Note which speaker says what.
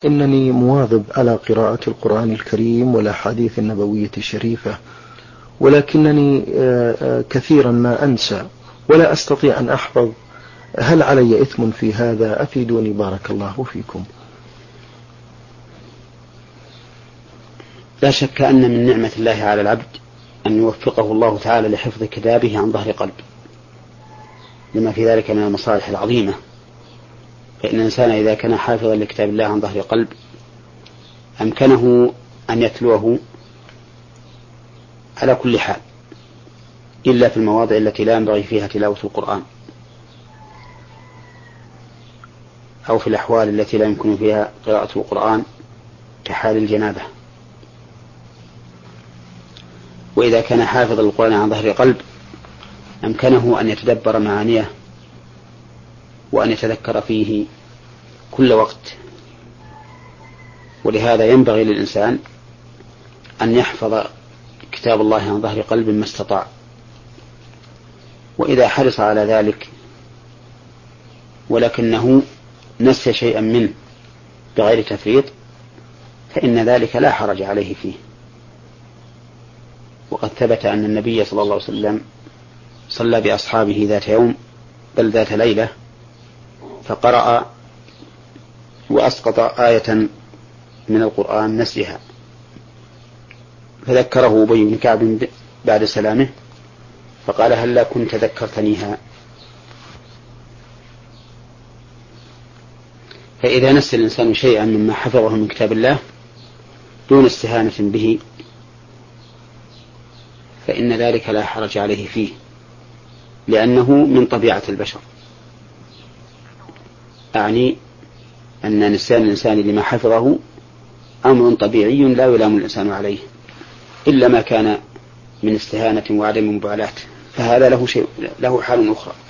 Speaker 1: إنني مواظب على قراءة القرآن الكريم والأحاديث النبوية الشريفة، ولكنني كثيرا ما أنسى ولا أستطيع أن أحفظ. هل علي إثم في هذا؟ أفيدوني بارك الله فيكم.
Speaker 2: لا شك أن من نعمة الله على العبد أن يوفقه الله تعالى لحفظ كتابه عن ظهر قلب، لما في ذلك من المصالح العظيمة. فإن الإنسان إذا كان حافظا لكتاب الله عن ظهر قلب أمكنه أن يتلوه على كل حال، إلا في المواضع التي لا ينبغي فيها تلاوة القرآن، أو في الأحوال التي لا يمكن فيها قراءة القرآن كحال الجنابة. وإذا كان حافظ القرآن عن ظهر قلب أمكنه أن يتدبر معانيه وأن يتذكر فيه كل وقت. ولهذا ينبغي للإنسان أن يحفظ كتاب الله عن ظهر قلب ما استطاع، وإذا حرص على ذلك ولكنه نسي شيئا منه بغير تفريط فإن ذلك لا حرج عليه فيه. وقد ثبت أن النبي صلى الله عليه وسلم صلى بأصحابه ذات يوم بل ذات ليلة فقرأ وأسقط آية من القرآن نسيها، فذكره أبي بن كعب بعد سلامه فقال: هل لا كنت ذكرتنيها؟ فإذا نسي الإنسان شيئا مما حفظه من كتاب الله دون استهانة به فإن ذلك لا حرج عليه فيه، لأنه من طبيعة البشر. أعني أن نسيان الإنسان لما حفظه أمر طبيعي لا يلام الإنسان عليه، إلا ما كان من استهانة وعدم مبالاة، فهذا له حال أخرى.